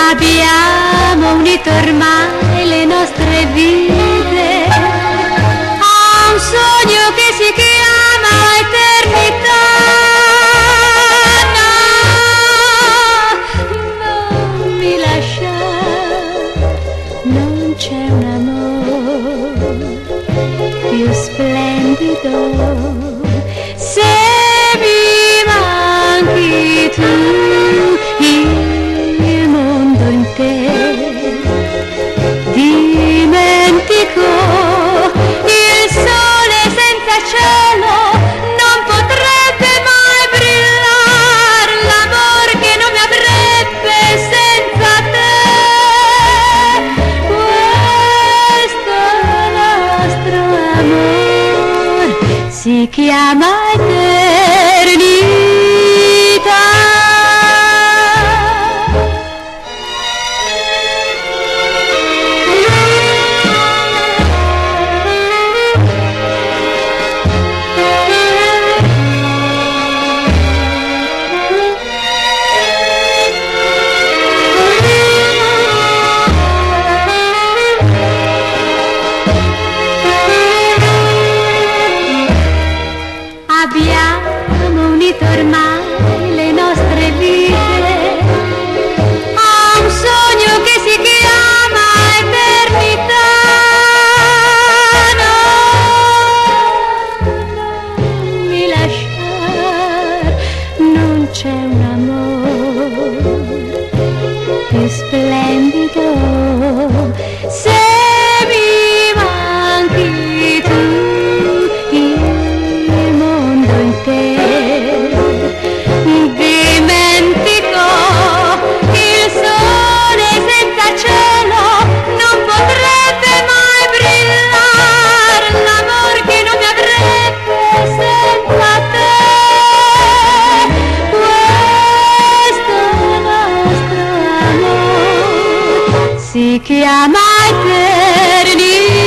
Abbiamo unito ormai le nostre vite a un sogno che si chiama eternità. No, non mi lasciare, non c'è un amore più splendido. Se mi manchi tu, dimentico il sole senza cielo, non potrebbe mai brillare l'amor che non mi avrebbe senza te. Questo nostro amor si chiama eternità. Abbiamo unito ormai le nostre vite a un sogno che si chiama eternità. No, non mi lasciare, non c'è un amore più splendido. Se mi manchi tu, dimentico il sole senza cielo, non potrebbe mai brillare l'amor che non mi avrebbe senza te. Questo nostro amore si chiama eternità.